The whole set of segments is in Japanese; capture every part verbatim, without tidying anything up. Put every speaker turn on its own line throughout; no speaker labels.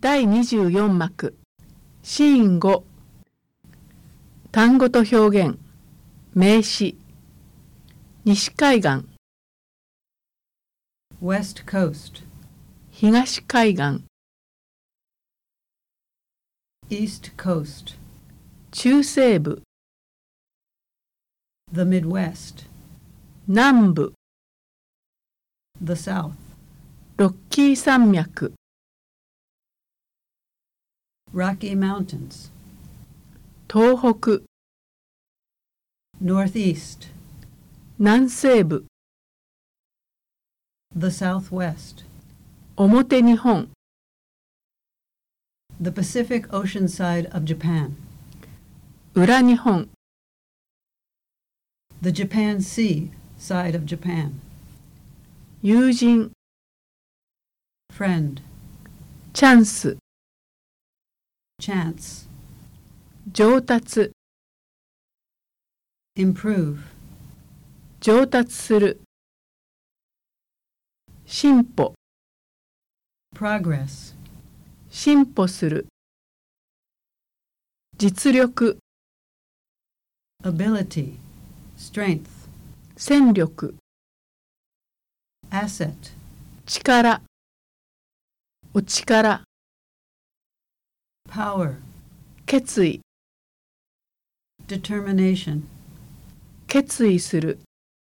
だいにじゅうよん幕シーンご単語と表現名詞西海岸
West Coast,
東海岸
East Coast,
中西部
the Midwest,
南部
the South,
ロッキー山脈
Rocky Mountains,
東北
Northeast,
南西部
the Southwest,
表日本
the Pacific Ocean side of Japan,
裏日本
the Japan Sea side of Japan,
友人
friend,
チャンス
chance,
上達
improve,
上達する進歩
progress,
進歩する実力
ability, strength,
戦力
asset,
力お力
power,
決意
determination,
決意する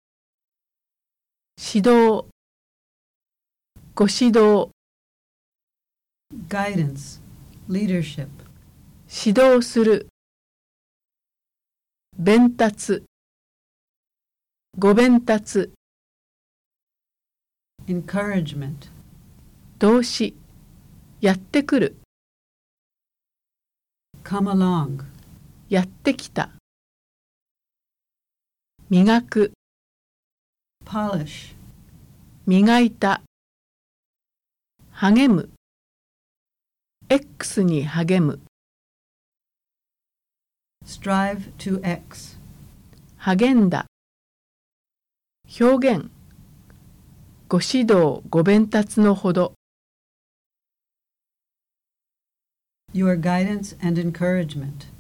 指導ご指導
guidance, leadership,
指導する伝達ご伝達
encouragement,
動詞やってくる
come along,
やってきた磨く
polish,
磨いた励む X に励む
strive to X,
励んだ表現ご指導ご鞭達のほど
your guidance and encouragement.